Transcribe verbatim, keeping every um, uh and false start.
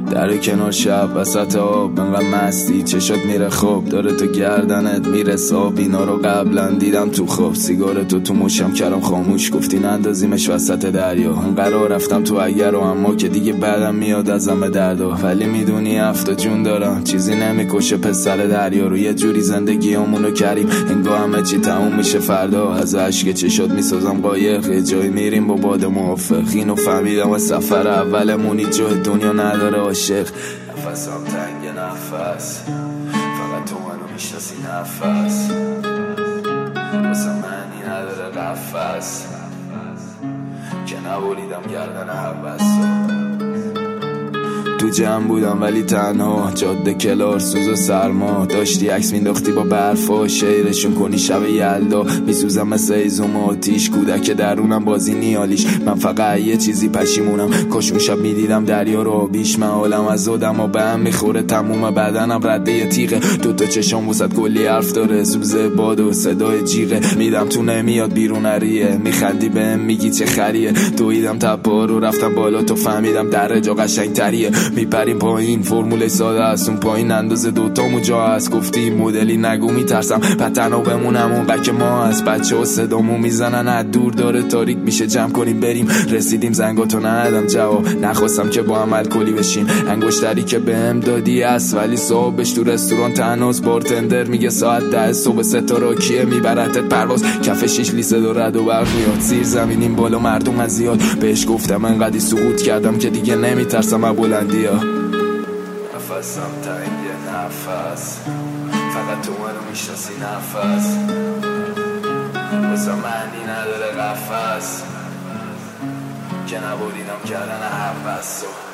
در کنار شب وسط آب انقدر مستی چشات میره خوب داره تو گردنت میرسه آب. اینا رو قبلا دیدم تو خواب، سیگارتو تو مشم کردم خاموش، گفتی نندازیمش وسط دریا. اون قرار رفتم تو اگر و اما که دیگه بعدم میاد ازم به دردا. ولی میدونی هفته جون دارم چیزی نمیکشه پسر دریا رو. یه جوری زندگیامونو کریم انگار همه چی تموم میشه فردا. از عشق چشات میسازم قایق، یه جایی میریم با باد موافق. اینو فهمیدم و سفر اولمونی جای دنیا نداره عاشق. نفسم تنگ نفس فقط تو منو میشناسی نفس واسه منی نداره قفس که نبریدم گردن حوث. تو جمع بودم ولی تنها، جاده کلار سوز و سرما. داشتی عکس مینداختی با برفا، شیرشون کنی شب یلدا. میسوزم مثل ایزوم آتیش، کودک درونم بازی نیالیش. من فقط یه چیزی پشیمونم، کاش اون شب میدیدم دریا رو بیش. من حالم از آدم و به هم میخوره، تموم بدنم رده یه تیغه. دوتا چشام وسط کلی حرف داره، سوز باد و صدای جیغه. میدم تو نمیاد بیرون نریه، میخندی بهم میگی چه خریه. دویدم تپا رو رفتم بالا، تو فهمیدم در جا قشنگ تریه. میپریم پایین فرمول ساده است، اون پایین اندازه دوتامو جا هست. گفتی مدلی نگو میترسم پتنو بمونم اون که ما هست. بچه ها صدامو میزنن از دور داره تاریک میشه، جمع کنیم بریم. رسیدیم زنگاتو ندادم جواب، نخواستم که با هم الکلی بشیم. انگشتری که بهم دادی است ولی صاحبش تو رستوران تناس. بارتندر میگه ساعت ده صبح ستاره کیه میبرتت پرواز. کف شیش لیسه دو رد و برق میاد، زیر زمینیم بالا مردم از زیاد. بهش گفتم انقدی سقوط کردم که دیگه نمیترسم از بلندی ها. نفسم تنگ نفس فقط تو منو میشناسی نفس واسه معنی نداره قفس که نبریدم کردن حوث.